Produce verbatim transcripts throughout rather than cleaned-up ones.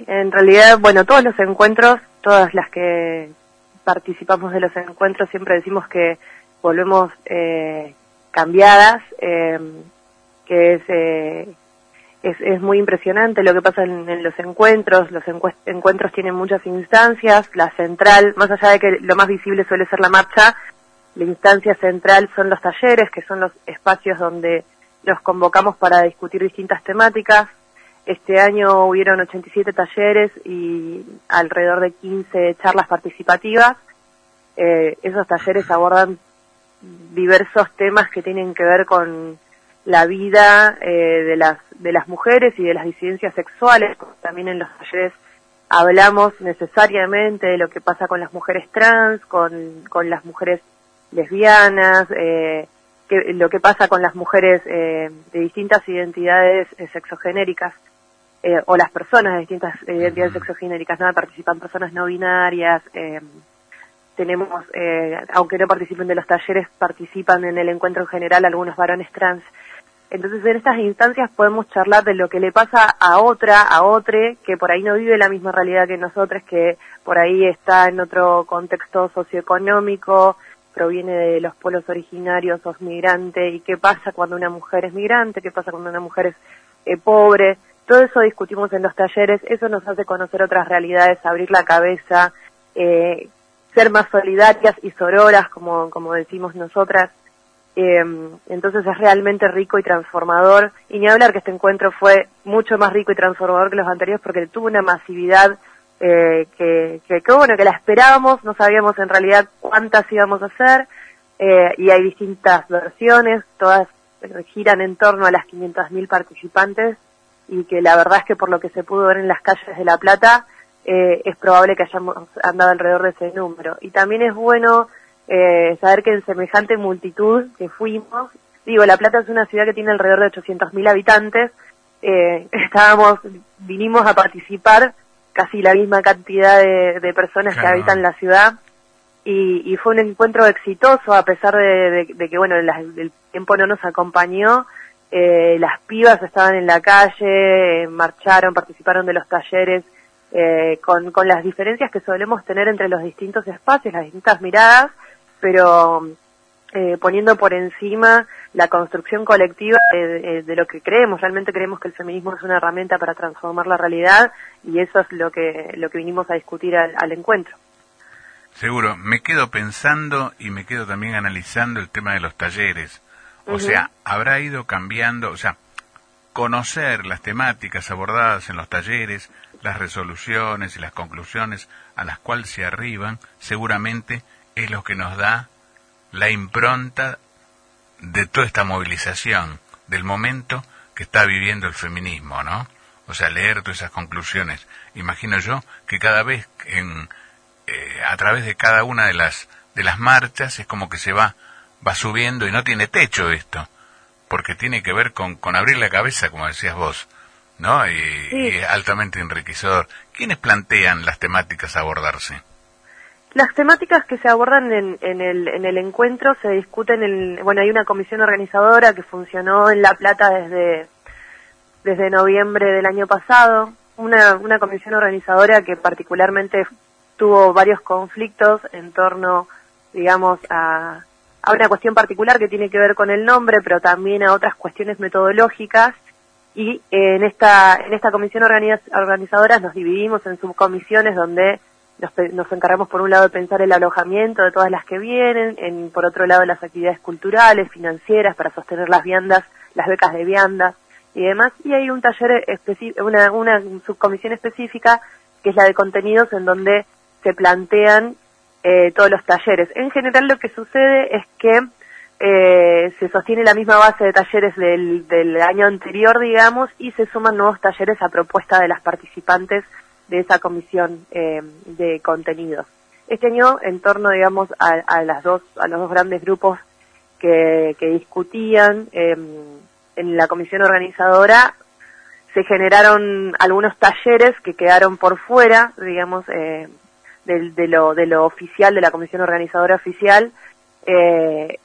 en realidad, bueno, todos los encuentros, todas las que participamos de los encuentros, siempre decimos que volvemos eh, cambiadas, eh, que es, eh, es es muy impresionante lo que pasa en, en los encuentros. Los encuentros tienen muchas instancias. La central, más allá de que lo más visible suele ser la marcha, la instancia central son los talleres, que son los espacios donde nos convocamos para discutir distintas temáticas. Este año hubieron ochenta y siete talleres y alrededor de quince charlas participativas. Eh, esos talleres abordan diversos temas que tienen que ver con la vida eh, de las de las mujeres y de las disidencias sexuales. También en los talleres hablamos necesariamente de lo que pasa con las mujeres trans, con, con las mujeres lesbianas, eh, que, lo que pasa con las mujeres eh, de distintas identidades eh, sexogenéricas, eh, o las personas de distintas identidades sexogenéricas, ¿no? Participan personas no binarias, eh, tenemos, eh, aunque no participen de los talleres, participan en el encuentro en general algunos varones trans. Entonces, en estas instancias podemos charlar de lo que le pasa a otra, a otro, que por ahí no vive la misma realidad que nosotros, que por ahí está en otro contexto socioeconómico, proviene de los pueblos originarios o es migrante, y qué pasa cuando una mujer es migrante, qué pasa cuando una mujer es eh, pobre. Todo eso discutimos en los talleres, eso nos hace conocer otras realidades, abrir la cabeza, eh, ser más solidarias y sororas, como, como decimos nosotras. Eh, entonces es realmente rico y transformador, y ni hablar que este encuentro fue mucho más rico y transformador que los anteriores porque tuvo una masividad eh, que, que, que bueno, que la esperábamos, no sabíamos en realidad cuántas íbamos a hacer, eh, y hay distintas versiones, todas giran en torno a las quinientos mil participantes, y que la verdad es que por lo que se pudo ver en las calles de La Plata, eh, es probable que hayamos andado alrededor de ese número. Y también es bueno Eh, saber que en semejante multitud que fuimos, digo, La Plata es una ciudad que tiene alrededor de ochocientos mil habitantes, eh, estábamos, vinimos a participar casi la misma cantidad de, de personas claro. que habitan la ciudad, y, y fue un encuentro exitoso a pesar de, de, de que, bueno, la, el tiempo no nos acompañó. Eh, las pibas estaban en la calle, eh, marcharon, participaron de los talleres, eh, con, con las diferencias que solemos tener entre los distintos espacios, las distintas miradas, pero eh, poniendo por encima la construcción colectiva de, de, de lo que creemos. Realmente creemos que el feminismo es una herramienta para transformar la realidad, y eso es lo que lo que vinimos a discutir al, al encuentro. Seguro, me quedo pensando y me quedo también analizando el tema de los talleres. O uh-huh. sea, habrá ido cambiando, o sea, conocer las temáticas abordadas en los talleres, las resoluciones y las conclusiones a las cuales se arriban, seguramente es lo que nos da la impronta de toda esta movilización, del momento que está viviendo el feminismo, ¿no? O sea, leer todas esas conclusiones. Imagino yo que cada vez, en, eh, a través de cada una de las de las marchas, es como que se va va subiendo, y no tiene techo esto, porque tiene que ver con, con abrir la cabeza, como decías vos, ¿no? Y, sí. y es altamente enriquecedor. ¿Quiénes plantean las temáticas a abordarse? Las temáticas que se abordan en, en, el, en el encuentro se discuten en, bueno, hay una comisión organizadora que funcionó en La Plata desde, desde noviembre del año pasado, una, una comisión organizadora que particularmente tuvo varios conflictos en torno, digamos, a, a una cuestión particular que tiene que ver con el nombre, pero también a otras cuestiones metodológicas, y eh, en esta, en esta comisión organiz, organizadora nos dividimos en subcomisiones donde Nos, nos encargamos por un lado de pensar el alojamiento de todas las que vienen, en, por otro lado las actividades culturales, financieras, para sostener las viandas, las becas de viandas y demás, y hay un taller específico, una, una subcomisión específica que es la de contenidos, en donde se plantean eh, todos los talleres. En general lo que sucede es que eh, se sostiene la misma base de talleres del, del año anterior, digamos, y se suman nuevos talleres a propuesta de las participantes de esa comisión eh, de contenidos. Este año, en torno, digamos, a, a las dos, a los dos grandes grupos que, que discutían eh, en la comisión organizadora, se generaron algunos talleres que quedaron por fuera, digamos, eh, de, de lo de lo oficial, de la comisión organizadora oficial. Eh,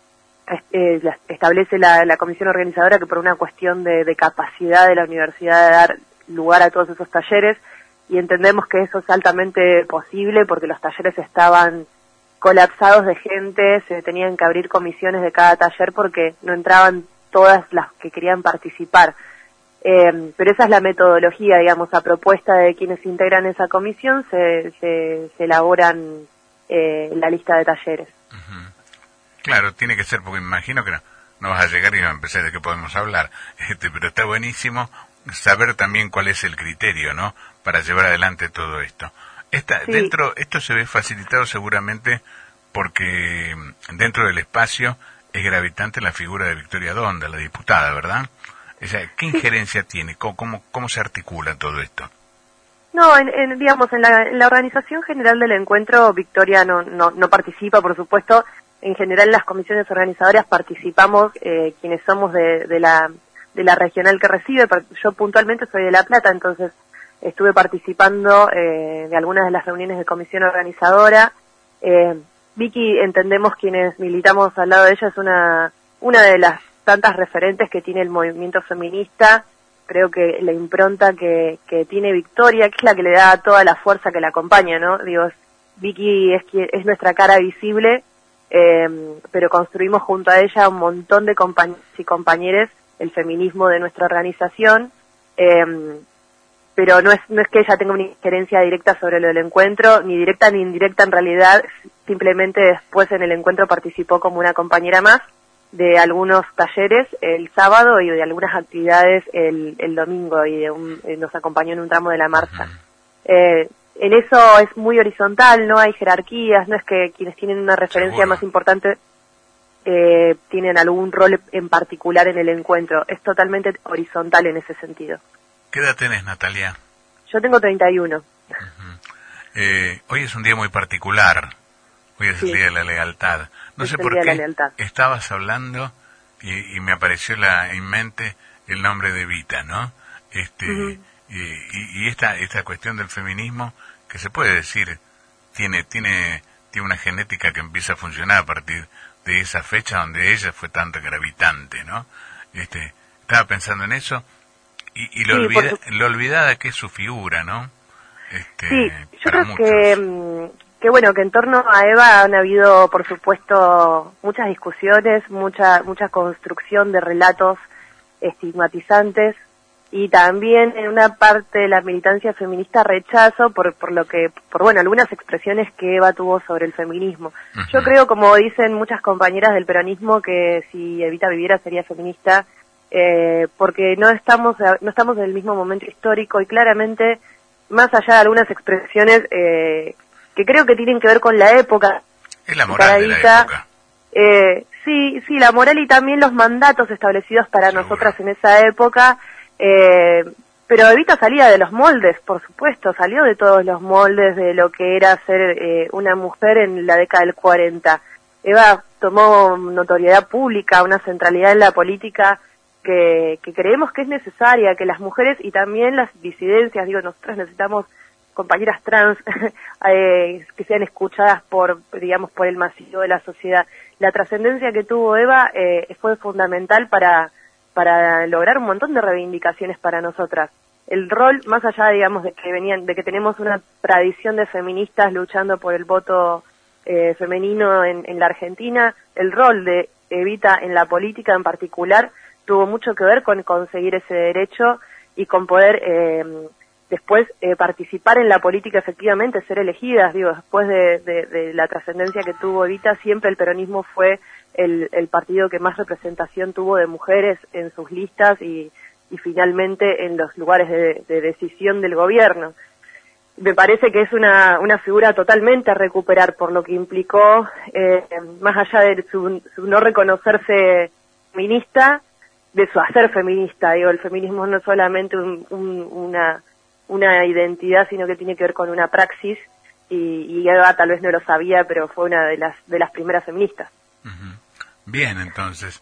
eh, establece la, la comisión organizadora que por una cuestión de, de capacidad de la universidad de dar lugar a todos esos talleres, y entendemos que eso es altamente posible porque los talleres estaban colapsados de gente, se tenían que abrir comisiones de cada taller porque no entraban todas las que querían participar. Eh, pero esa es la metodología, digamos, a propuesta de quienes integran esa comisión se, se, se elaboran eh, la lista de talleres. Uh-huh. Claro, tiene que ser, porque me imagino que no, no vas a llegar y no empezar de qué podemos hablar, este, pero está buenísimo saber también cuál es el criterio, ¿no?, para llevar adelante todo esto. Esta, sí. Dentro, esto se ve facilitado seguramente porque dentro del espacio es gravitante la figura de Victoria Donda, la diputada, ¿verdad? O sea, ¿qué injerencia sí. tiene? ¿Cómo, cómo, ¿Cómo se articula todo esto? No, en, en, digamos, en la, en la organización general del encuentro, Victoria no, no, no participa, por supuesto. En general, en las comisiones organizadoras participamos eh, quienes somos de, de, la, de la regional que recibe. Yo puntualmente soy de La Plata, entonces estuve participando eh, de algunas de las reuniones de comisión organizadora. Eh, Vicky, entendemos quienes militamos al lado de ella, es una, una de las tantas referentes que tiene el movimiento feminista. Creo que la impronta que, que tiene Victoria, que es la que le da toda la fuerza que la acompaña, ¿no? Digo, Vicky es, es nuestra cara visible, eh, pero construimos junto a ella un montón de compañeros y compañeres el feminismo de nuestra organización, eh, pero no es, no es que ella tenga una injerencia directa sobre lo del encuentro, ni directa ni indirecta en realidad, simplemente después en el encuentro participó como una compañera más de algunos talleres el sábado y de algunas actividades el, el domingo, y de un, nos acompañó en un tramo de la marcha. Eh, en eso es muy horizontal, no hay jerarquías, no es que quienes tienen una referencia Seguro. más importante eh, tienen algún rol en particular en el encuentro, es totalmente horizontal en ese sentido. ¿Qué edad tenés, Natalia? Yo tengo treinta y uno. Uh-huh. eh, hoy es un día muy particular. Hoy es sí. el Día de la Lealtad. No es sé por qué estabas hablando y, y me apareció la, en mente el nombre de Evita, ¿no? Este, uh-huh. y, y esta esta cuestión del feminismo, que se puede decir, tiene tiene tiene una genética que empieza a funcionar a partir de esa fecha donde ella fue tan gravitante, ¿no? Este, estaba pensando en eso y, y lo, sí, olvida, su... lo olvidada que es su figura, ¿no? Este, sí, yo para creo muchos. que... Que bueno, que en torno a Eva han habido, por supuesto, muchas discusiones, mucha mucha construcción de relatos estigmatizantes y también en una parte de la militancia feminista rechazo por por lo que por bueno algunas expresiones que Eva tuvo sobre el feminismo. Uh-huh. Yo creo, como dicen muchas compañeras del peronismo, que si Evita viviera sería feminista, eh, porque no estamos no estamos en el mismo momento histórico y claramente, más allá de algunas expresiones eh, que creo que tienen que ver con la época. Es la moral de la época. Eh, sí, sí, la moral y también los mandatos establecidos para Seguro. nosotras en esa época, eh, pero Evita salía de los moldes, por supuesto, salió de todos los moldes de lo que era ser eh, una mujer en la década del cuarenta. Eva tomó notoriedad pública, una centralidad en la política que, que creemos que es necesaria, que las mujeres y también las disidencias, digo, nosotros necesitamos compañeras trans eh, que sean escuchadas por, digamos, por el masivo de la sociedad. La trascendencia que tuvo Eva eh, fue fundamental para para lograr un montón de reivindicaciones para nosotras. El rol, más allá, digamos, de que venían, de que tenemos una tradición de feministas luchando por el voto eh, femenino en, en la Argentina, el rol de Evita en la política en particular tuvo mucho que ver con conseguir ese derecho y con poder eh, después eh, participar en la política, efectivamente, ser elegidas. Digo, después de, de, de la trascendencia que tuvo Evita, siempre el peronismo fue el, el partido que más representación tuvo de mujeres en sus listas y, y finalmente en los lugares de, de decisión del gobierno. Me parece que es una, una figura totalmente a recuperar por lo que implicó, eh, más allá de su, su no reconocerse feminista, de su hacer feminista. Digo, el feminismo no es solamente un, un, una una identidad, sino que tiene que ver con una praxis, y, y Eva tal vez no lo sabía, pero fue una de las de las primeras feministas. Uh-huh. Bien, entonces,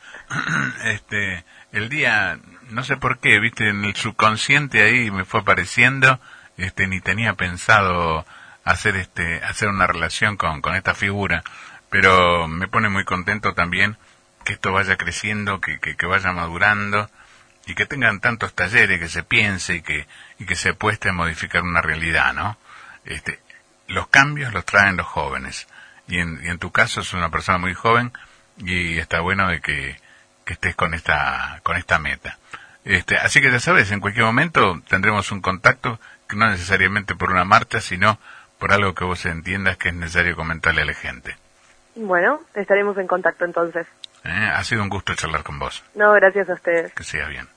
este, el día, no sé por qué, viste, en el subconsciente ahí me fue apareciendo, este, ni tenía pensado hacer este, hacer una relación con, con esta figura, pero me pone muy contento también que esto vaya creciendo, que, que, que vaya madurando, y que tengan tantos talleres, que se piense y que y que se apueste a modificar una realidad, ¿no? Este, los cambios los traen los jóvenes, y en, y en tu caso es una persona muy joven y está bueno de que, que estés con esta con esta meta. Este, así que ya sabes, en cualquier momento tendremos un contacto, que no necesariamente por una marcha, sino por algo que vos entiendas que es necesario comentarle a la gente. Bueno, estaremos en contacto entonces. ¿Eh? Ha sido un gusto charlar con vos. No, gracias a ustedes. Que siga bien.